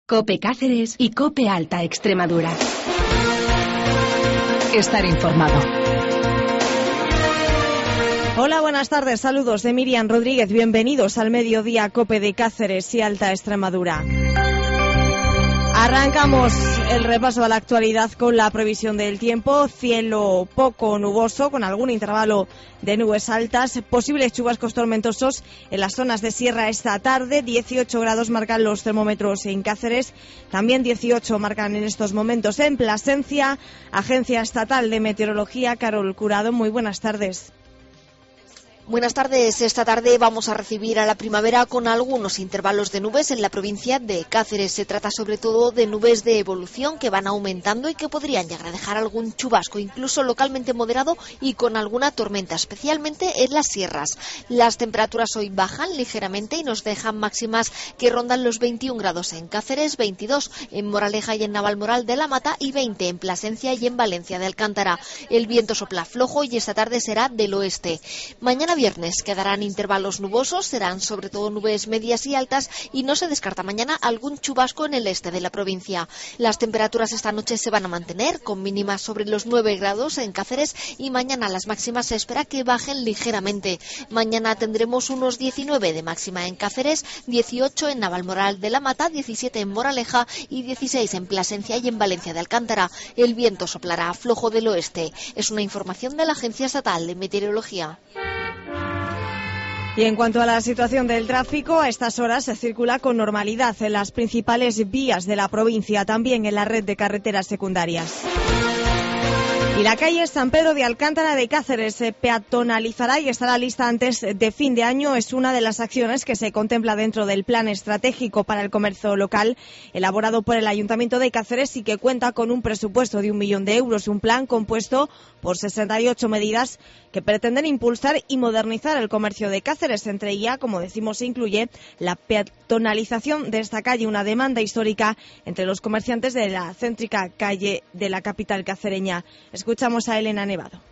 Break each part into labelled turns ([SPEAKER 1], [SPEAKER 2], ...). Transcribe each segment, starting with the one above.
[SPEAKER 1] COPE Cáceres y COPE Alta Extremadura. Estar informado.
[SPEAKER 2] Hola, buenas tardes. Saludos de Miriam Rodríguez. Bienvenidos al Mediodía COPE de Cáceres y Alta Extremadura. Arrancamos el repaso a la actualidad con la previsión del tiempo. Cielo poco nuboso, con algún intervalo de nubes altas. Posibles chubascos tormentosos en las zonas de sierra esta tarde. 18 grados marcan los termómetros en Cáceres. También 18 marcan en estos momentos en Plasencia. Agencia Estatal de Meteorología, Carol Curado. Muy buenas tardes.
[SPEAKER 3] Buenas tardes. Esta tarde vamos a recibir a la primavera con algunos intervalos de nubes en la provincia de Cáceres. Se trata sobre todo de nubes de evolución que van aumentando y que podrían llegar a dejar algún chubasco, incluso localmente moderado y con alguna tormenta, especialmente en las sierras. Las temperaturas hoy bajan ligeramente y nos dejan máximas que rondan los 21 grados en Cáceres, 22 en Moraleja y en Navalmoral de la Mata y 20 en Plasencia y en Valencia de Alcántara. El viento sopla flojo y esta tarde será del oeste. Mañana viernes quedarán intervalos nubosos, serán sobre todo nubes medias y altas y no se descarta mañana algún chubasco en el este de la provincia. Las temperaturas esta noche se van a mantener con mínimas sobre los 9 grados en Cáceres y mañana las máximas se espera que bajen ligeramente. Mañana tendremos unos 19 de máxima en Cáceres, 18 en Navalmoral de la Mata, 17 en Moraleja y 16 en Plasencia y en Valencia de Alcántara. El viento soplará flojo del oeste. Es una información de la Agencia Estatal de Meteorología.
[SPEAKER 2] Y en cuanto a la situación del tráfico, a estas horas se circula con normalidad en las principales vías de la provincia, también en la red de carreteras secundarias. Y la calle San Pedro de Alcántara de Cáceres se peatonalizará y estará lista antes de fin de año. Es una de las acciones que se contempla dentro del Plan Estratégico para el Comercio Local, elaborado por el Ayuntamiento de Cáceres y que cuenta con un presupuesto de 1 millón de euros. Un plan compuesto por 68 medidas que pretenden impulsar y modernizar el comercio de Cáceres. Entre ellas, como decimos, se incluye la peatonalización de esta calle, una demanda histórica entre los comerciantes de la céntrica calle de la capital cacereña. Escuchamos a Elena Nevado.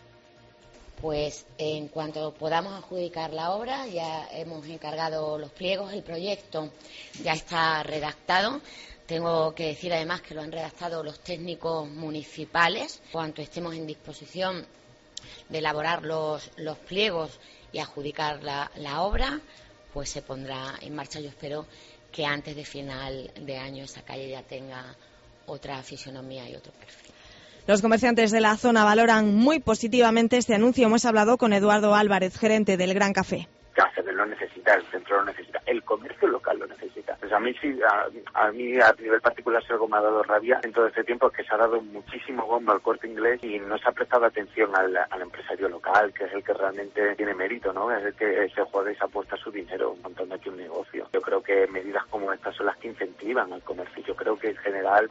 [SPEAKER 4] Pues en cuanto podamos adjudicar la obra, ya hemos encargado los pliegos, el proyecto ya está redactado. Tengo que decir además que lo han redactado los técnicos municipales. Cuanto estemos en disposición de elaborar los pliegos y adjudicar la obra, pues se pondrá en marcha. Yo espero que antes de final de año esa calle ya tenga otra fisonomía y otro perfil.
[SPEAKER 2] Los comerciantes de la zona valoran muy positivamente este anuncio. Hemos hablado con Eduardo Álvarez, gerente del Gran Café.
[SPEAKER 5] Cáceres lo necesita, el centro lo necesita, el comercio local lo necesita. Pues a mí a nivel particular si algo me ha dado rabia en todo este tiempo es que se ha dado muchísimo bombo al Corte Inglés y no se ha prestado atención al empresario local, que es el que realmente tiene mérito, ¿no? Es el que se juega y se apuesta su dinero montando aquí un negocio. Yo creo que medidas como estas son las que incentivan al comercio. Yo creo que en general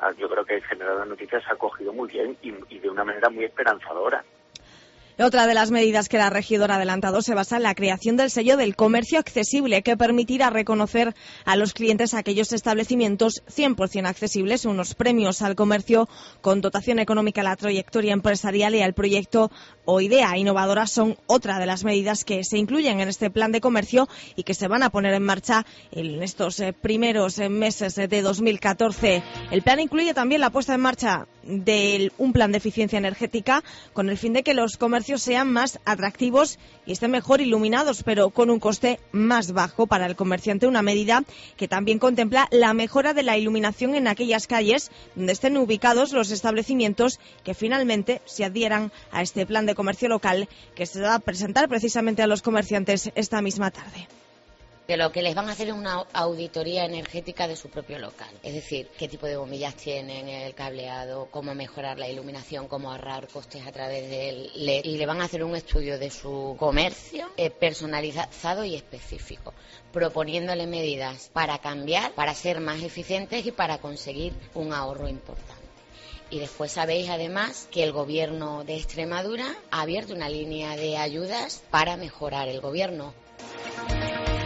[SPEAKER 5] la noticia se ha acogido muy bien y de una manera muy esperanzadora.
[SPEAKER 2] Otra de las medidas que la regidora ha adelantado se basa en la creación del sello del comercio accesible, que permitirá reconocer a los clientes aquellos establecimientos 100% accesibles, unos premios al comercio con dotación económica a la trayectoria empresarial y al proyecto o idea innovadora. Son otra de las medidas que se incluyen en este plan de comercio y que se van a poner en marcha en estos primeros meses de 2014. El plan incluye también la puesta en marcha de un plan de eficiencia energética con el fin de que los comercios sean más atractivos y estén mejor iluminados, pero con un coste más bajo para el comerciante. Una medida que también contempla la mejora de la iluminación en aquellas calles donde estén ubicados los establecimientos que finalmente se adhieran a este plan de comercio local que se va a presentar precisamente a los comerciantes esta misma tarde.
[SPEAKER 4] Que lo que les van a hacer es una auditoría energética de su propio local. Es decir, qué tipo de bombillas tienen, el cableado, cómo mejorar la iluminación, cómo ahorrar costes a través del LED. Y le van a hacer un estudio de su comercio personalizado y específico, proponiéndole medidas para cambiar, para ser más eficientes y para conseguir un ahorro importante. Y después sabéis además que el Gobierno de Extremadura ha abierto una línea de ayudas para mejorar el gobierno.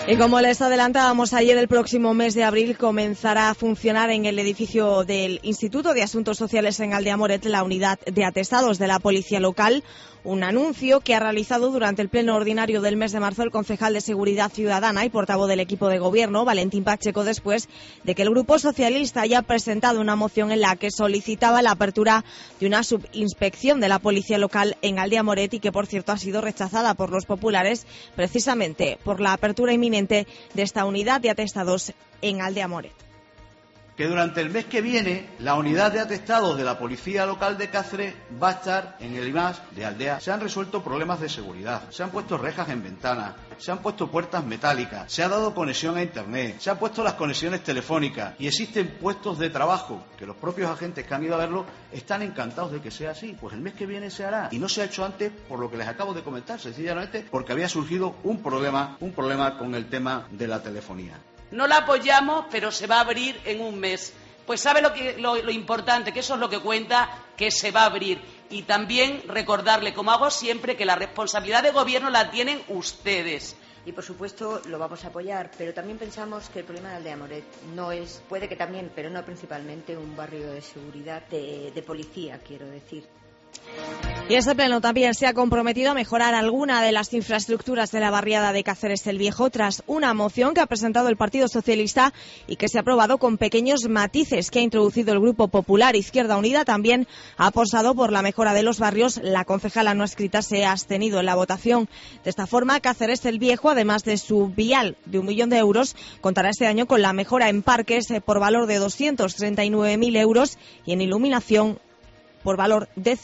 [SPEAKER 2] Y como les adelantábamos ayer, el próximo mes de abril comenzará a funcionar en el edificio del Instituto de Asuntos Sociales en Aldeamoret la unidad de atestados de la Policía Local. Un anuncio que ha realizado durante el pleno ordinario del mes de marzo el concejal de Seguridad Ciudadana y portavoz del equipo de gobierno, Valentín Pacheco, después de que el Grupo Socialista haya presentado una moción en la que solicitaba la apertura de una subinspección de la Policía Local en Aldeamoret y que, por cierto, ha sido rechazada por los populares precisamente por la apertura inminente de esta unidad de atestados en Aldeamoret.
[SPEAKER 6] Que durante el mes que viene la unidad de atestados de la Policía Local de Cáceres va a estar en el IMAS de Aldea. Se han resuelto problemas de seguridad, se han puesto rejas en ventanas, se han puesto puertas metálicas, se ha dado conexión a Internet, se han puesto las conexiones telefónicas y existen puestos de trabajo que los propios agentes que han ido a verlo están encantados de que sea así. Pues el mes que viene se hará y no se ha hecho antes por lo que les acabo de comentar, sencillamente porque había surgido un problema con el tema de la telefonía.
[SPEAKER 7] No la apoyamos, pero se va a abrir en un mes. Pues sabe lo importante, que eso es lo que cuenta, que se va a abrir. Y también recordarle, como hago siempre, que la responsabilidad de gobierno la tienen ustedes.
[SPEAKER 8] Y por supuesto lo vamos a apoyar, pero también pensamos que el problema de Aldeamoret no es, puede que también, pero no principalmente, un barrio de seguridad, de policía, quiero decir.
[SPEAKER 2] Y este pleno también se ha comprometido a mejorar alguna de las infraestructuras de la barriada de Cáceres el Viejo tras una moción que ha presentado el Partido Socialista y que se ha aprobado con pequeños matices que ha introducido el Grupo Popular. Izquierda Unida también ha apostado por la mejora de los barrios. La concejala no escrita se ha abstenido en la votación. De esta forma, Cáceres el Viejo, además de su vial de 1 millón de euros, contará este año con la mejora en parques por valor de 239.000 euros y en iluminación por valor de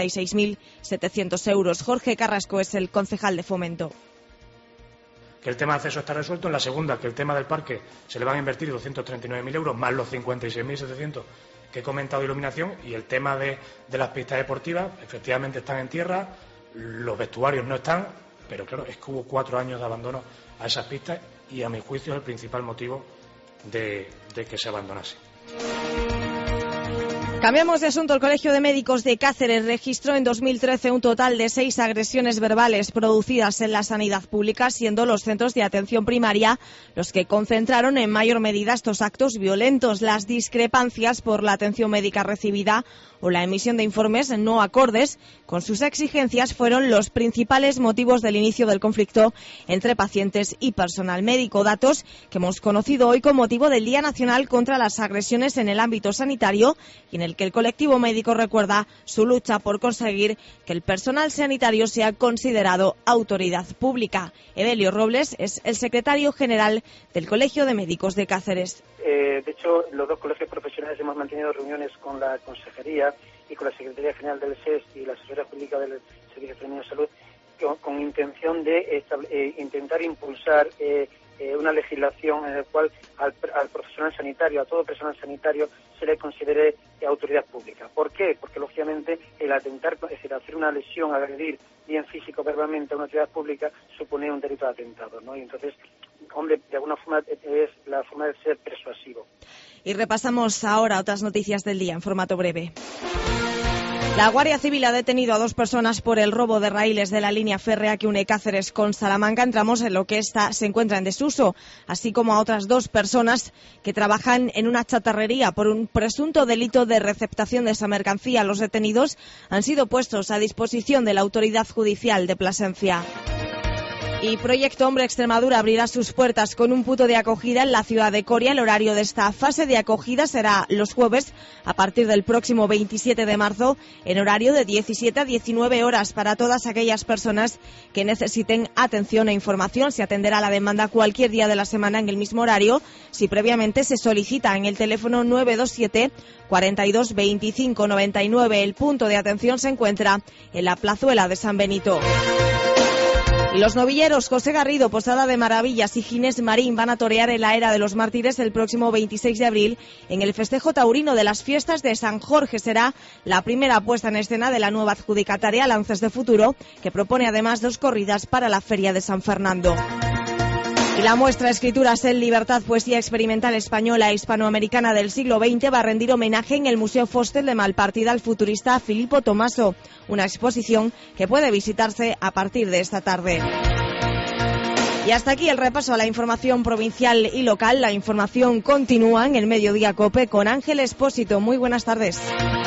[SPEAKER 2] 56.700 euros. Jorge Carrasco es el concejal de Fomento.
[SPEAKER 9] Que el tema de acceso está resuelto. En la segunda, que el tema del parque se le van a invertir 239.000 euros más los 56.700 que he comentado de iluminación. Y el tema de las pistas deportivas, efectivamente están en tierra, los vestuarios no están, pero claro, es que hubo 4 años de abandono a esas pistas y a mi juicio es el principal motivo de que se abandonase.
[SPEAKER 2] Cambiamos de asunto. El Colegio de Médicos de Cáceres registró en 2013 un total de 6 agresiones verbales producidas en la sanidad pública, siendo los centros de atención primaria los que concentraron en mayor medida estos actos violentos. Las discrepancias por la atención médica recibida o la emisión de informes no acordes con sus exigencias fueron los principales motivos del inicio del conflicto entre pacientes y personal médico. Datos que hemos conocido hoy con motivo del Día Nacional contra las Agresiones en el ámbito sanitario y en el que el colectivo médico recuerda su lucha por conseguir que el personal sanitario sea considerado autoridad pública. Evelio Robles es el secretario general del Colegio de Médicos de Cáceres.
[SPEAKER 10] De hecho, los dos colegios profesionales hemos mantenido reuniones con la Consejería y con la Secretaría General del SES y la Asesoría Jurídica del Servicio Femenino de Salud con intención de intentar impulsar una legislación en la cual al profesional sanitario, a todo personal sanitario, se le considere autoridad pública. ¿Por qué? Porque, lógicamente, el atentar, es decir, hacer una lesión, agredir bien físico o verbalmente a una autoridad pública supone un delito de atentado, ¿no? Y entonces, hombre, de alguna forma es la forma de ser persuasivo.
[SPEAKER 2] Y repasamos ahora otras noticias del día en formato breve. La Guardia Civil ha detenido a 2 personas por el robo de raíles de la línea férrea que une Cáceres con Salamanca. Entramos en lo que se encuentra en desuso, así como a otras 2 personas que trabajan en una chatarrería por un presunto delito de receptación de esa mercancía. Los detenidos han sido puestos a disposición de la Autoridad Judicial de Plasencia. Y Proyecto Hombre Extremadura abrirá sus puertas con un punto de acogida en la ciudad de Coria. El horario de esta fase de acogida será los jueves a partir del próximo 27 de marzo en horario de 17 a 19 horas para todas aquellas personas que necesiten atención e información. Se atenderá la demanda cualquier día de la semana en el mismo horario si previamente se solicita en el teléfono 927 42 25 99. El punto de atención se encuentra en la plazuela de San Benito. Y los novilleros José Garrido, Posada de Maravillas y Ginés Marín van a torear en la Era de los Mártires el próximo 26 de abril en el festejo taurino de las fiestas de San Jorge. Será la primera puesta en escena de la nueva adjudicataria Lances de Futuro, que propone además 2 corridas para la Feria de San Fernando. Y la muestra Escrituras en Libertad, poesía experimental española e hispanoamericana del siglo XX va a rendir homenaje en el Museo Fostel de Malpartida al futurista Filippo Tommaso, una exposición que puede visitarse a partir de esta tarde. Y hasta aquí el repaso a la información provincial y local. La información continúa en el Mediodía COPE con Ángel Expósito. Muy buenas tardes.